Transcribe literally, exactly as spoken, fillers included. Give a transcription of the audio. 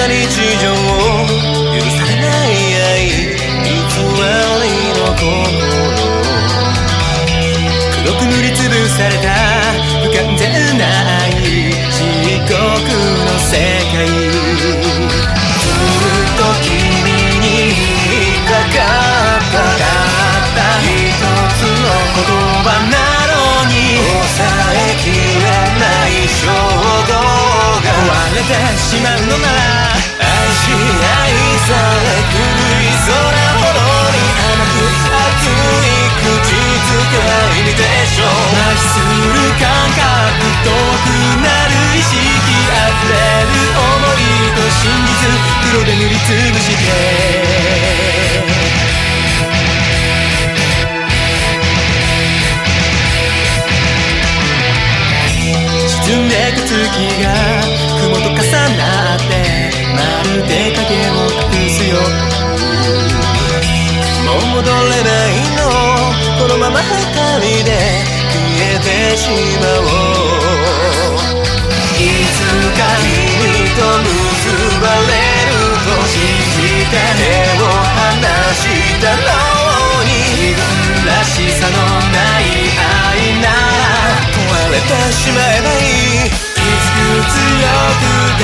な日常を許されない愛、偽りの心、黒く塗りつぶされた不完全な愛、漆黒の世界、ずっと君に言いたかったたった一つの言葉なのに、抑えきれない衝動が壊れてしまうのなら、愛し愛され古い空ほどに甘く熱い口づけイミテーション、麻痺する感覚、遠くなる意識、溢れる想いと真実、黒で塗りつぶして沈んでく月が雲と重なって、まるで影を隠すよ。もう戻れないの、このまま二人で消えてしまおう。いつか君と結ばれると信じて手を離したのに、自分らしさのない愛なら壊れてしまえばいい。きつく強く